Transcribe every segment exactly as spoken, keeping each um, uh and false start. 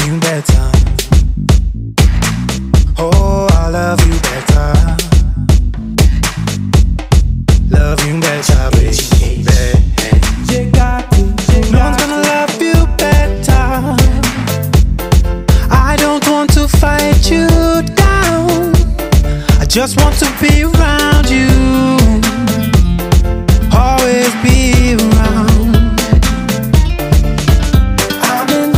you better. Oh, I love you better. Love you better, baby. You got to, you no one's gonna love you better. I don't want to fight you down. I just want to be around you. Always be around. I'm in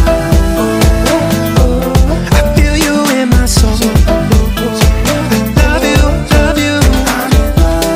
love. I feel you in my soul. I love you, love you. I'm in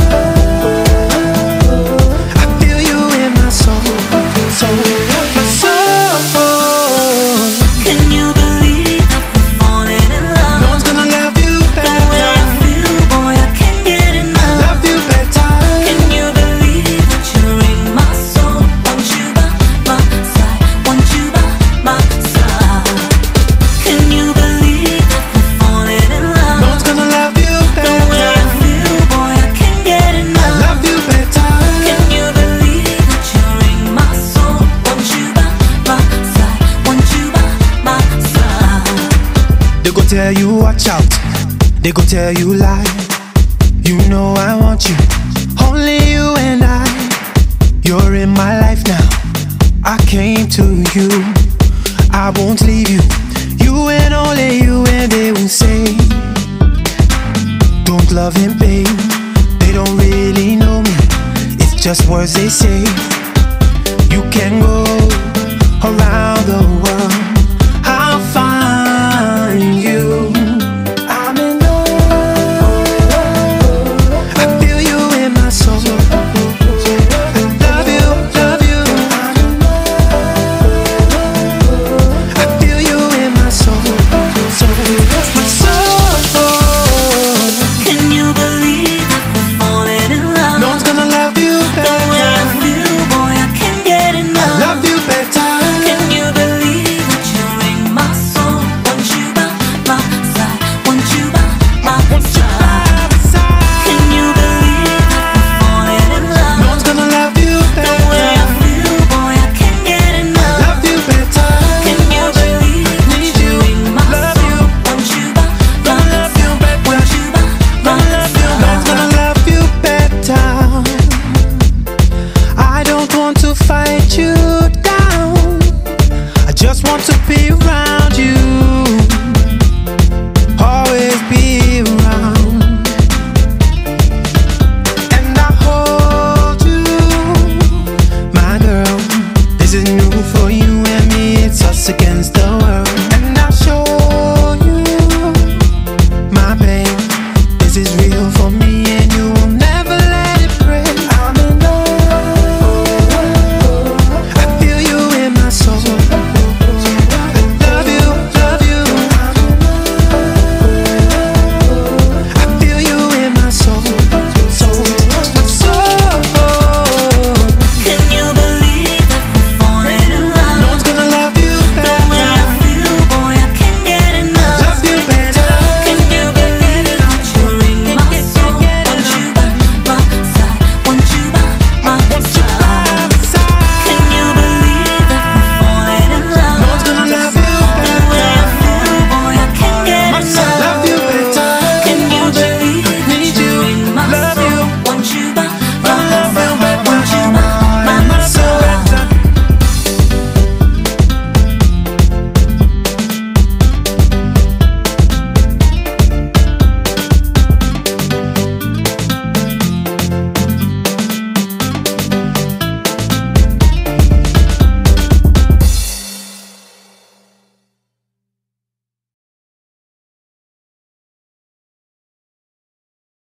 love. I feel you in my soul, soul, my soul. Can you believe that we're falling in love? No one's gonna love you better. The way I feel, boy, I can't get enough. Love you better. Can you believe that you're in my soul? Want you by my side, want you by my side. Can you believe that we're falling in love? No one's gonna love you The way I better. feel, boy, I can't get enough. Love you better. Can you believe that you're in my soul? Want you by my side, want you by my side. They go tell you watch out. They go tell you lie. You know I want you, only you and I. You're in my life now. I came to you. I won't leave you. You and only you, and they will say, don't love him, babe. They don't really know me. It's just words they say. You can go around the world